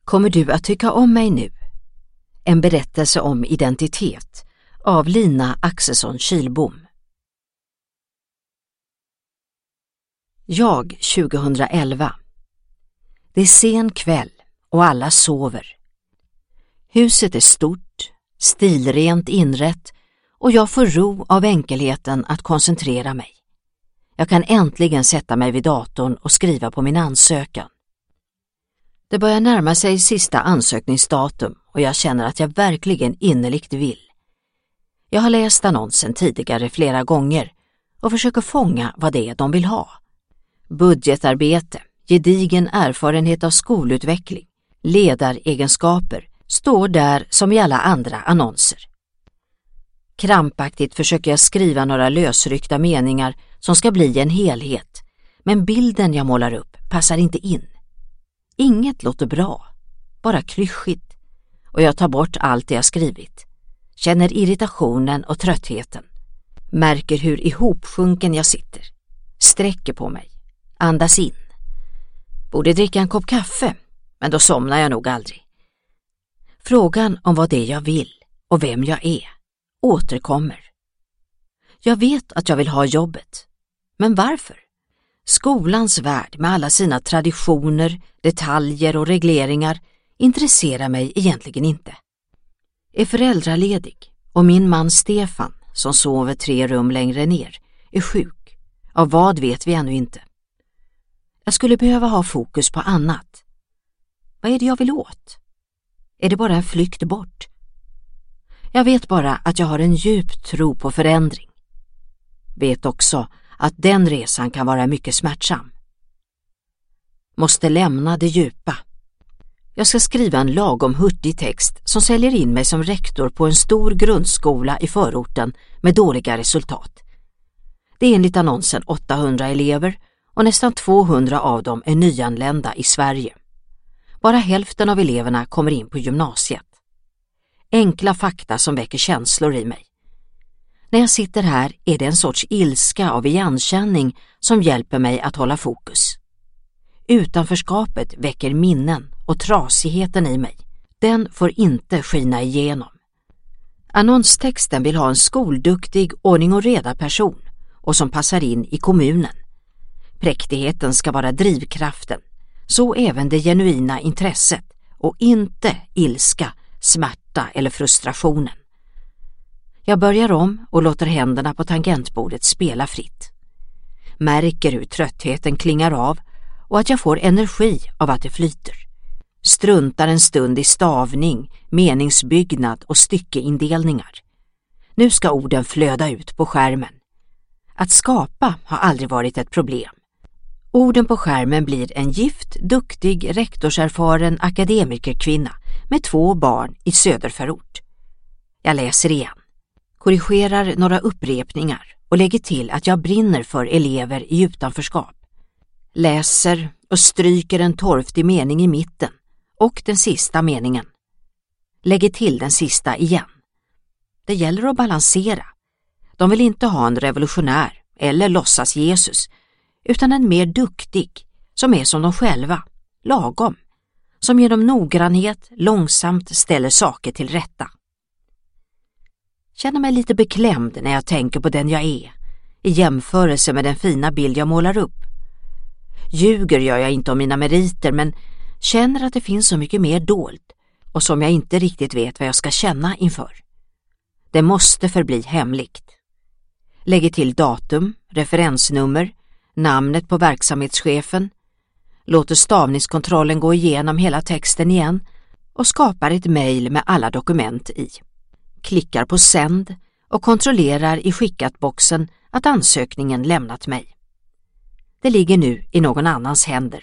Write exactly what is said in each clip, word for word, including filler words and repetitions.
Kommer du att tycka om mig nu? En berättelse om identitet av Lina Axelsson Kihlbom. Jag tjugohundraelva. Det är sen kväll och alla sover. Huset är stort, stilrent inrett och jag får ro av enkelheten att koncentrera mig. Jag kan äntligen sätta mig vid datorn och skriva på min ansökan. Det börjar närma sig sista ansökningsdatum och jag känner att jag verkligen innerligt vill. Jag har läst annonsen tidigare flera gånger och försöker fånga vad det är de vill ha. Budgetarbete, gedigen erfarenhet av skolutveckling, ledaregenskaper står där som i alla andra annonser. Krampaktigt försöker jag skriva några lösryckta meningar som ska bli en helhet, men bilden jag målar upp passar inte in. Inget låter bra, bara klyschigt, och jag tar bort allt det jag skrivit. Känner irritationen och tröttheten. Märker hur ihopsjunken jag sitter. Sträcker på mig. Andas in. Borde dricka en kopp kaffe, men då somnar jag nog aldrig. Frågan om vad det är jag vill och vem jag är återkommer. Jag vet att jag vill ha jobbet. Men varför? Skolans värld med alla sina traditioner, detaljer och regleringar intresserar mig egentligen inte. Är föräldraledig och min man Stefan, som sover tre rum längre ner, är sjuk. Av vad vet vi ännu inte. Jag skulle behöva ha fokus på annat. Vad är det jag vill åt? Är det bara en flykt bort? Jag vet bara att jag har en djup tro på förändring. Vet också att den resan kan vara mycket smärtsam. Måste lämna det djupa. Jag ska skriva en lagom hurtig text som säljer in mig som rektor på en stor grundskola i förorten med dåliga resultat. Det är enligt annonsen åttahundra elever och nästan tvåhundra av dem är nyanlända i Sverige. Bara hälften av eleverna kommer in på gymnasiet. Enkla fakta som väcker känslor i mig. När jag sitter här är det en sorts ilska av igenkänning som hjälper mig att hålla fokus. Utanförskapet väcker minnen och trasigheten i mig. Den får inte skina igenom. Annonstexten vill ha en skolduktig, ordning och reda person och som passar in i kommunen. Präktigheten ska vara drivkraften, så även det genuina intresset och inte ilska, smärta eller frustrationen. Jag börjar om och låter händerna på tangentbordet spela fritt. Märker hur tröttheten klingar av och att jag får energi av att det flyter. Struntar en stund i stavning, meningsbyggnad och styckeindelningar. Nu ska orden flöda ut på skärmen. Att skapa har aldrig varit ett problem. Orden på skärmen blir en gift, duktig, rektorserfaren akademikerkvinna med två barn i söderförort. Jag läser igen. Korrigerar några upprepningar och lägger till att jag brinner för elever i utanförskap. Läser och stryker en torftig mening i mitten och den sista meningen. Lägger till den sista igen. Det gäller att balansera. De vill inte ha en revolutionär eller låtsas Jesus, utan en mer duktig som är som de själva, lagom, som genom noggrannhet långsamt ställer saker till rätta. Känner mig lite beklämd när jag tänker på den jag är, i jämförelse med den fina bild jag målar upp. Ljuger gör jag inte om mina meriter, men känner att det finns så mycket mer dolt och som jag inte riktigt vet vad jag ska känna inför. Det måste förbli hemligt. Lägger till datum, referensnummer, namnet på verksamhetschefen, låter stavningskontrollen gå igenom hela texten igen och skapar ett mejl med alla dokument i. Klickar på sänd och kontrollerar i skickat-boxen att ansökningen lämnat mig. Det ligger nu i någon annans händer.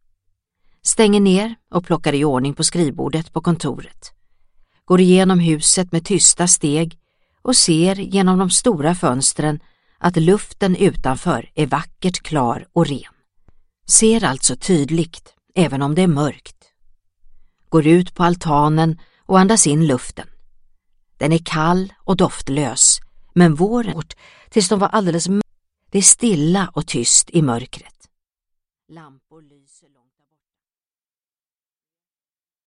Stänger ner och plockar i ordning på skrivbordet på kontoret. Går igenom huset med tysta steg och ser genom de stora fönstren att luften utanför är vackert klar och ren. Ser alltså tydligt, även om det är mörkt. Går ut på altanen och andas in luften. Den är kall och doftlös, men våren tills de var alldeles mörka. Det är stilla och tyst i mörkret. Lampor lyser.